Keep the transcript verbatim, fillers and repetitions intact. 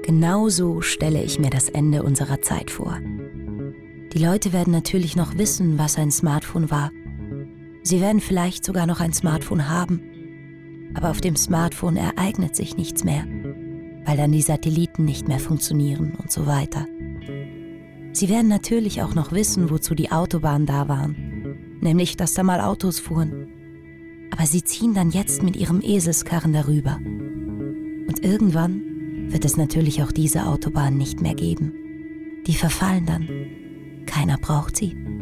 Genauso stelle ich mir das Ende unserer Zeit vor. Die Leute werden natürlich noch wissen, was ein Smartphone war. Sie werden vielleicht sogar noch ein Smartphone haben. Aber auf dem Smartphone ereignet sich nichts mehr, weil dann die Satelliten nicht mehr funktionieren und so weiter. Sie werden natürlich auch noch wissen, wozu die Autobahnen da waren, nämlich, dass da mal Autos fuhren. Aber sie ziehen dann jetzt mit ihrem Eselskarren darüber. Und irgendwann wird es natürlich auch diese Autobahnen nicht mehr geben. Die verfallen dann. Keiner braucht sie.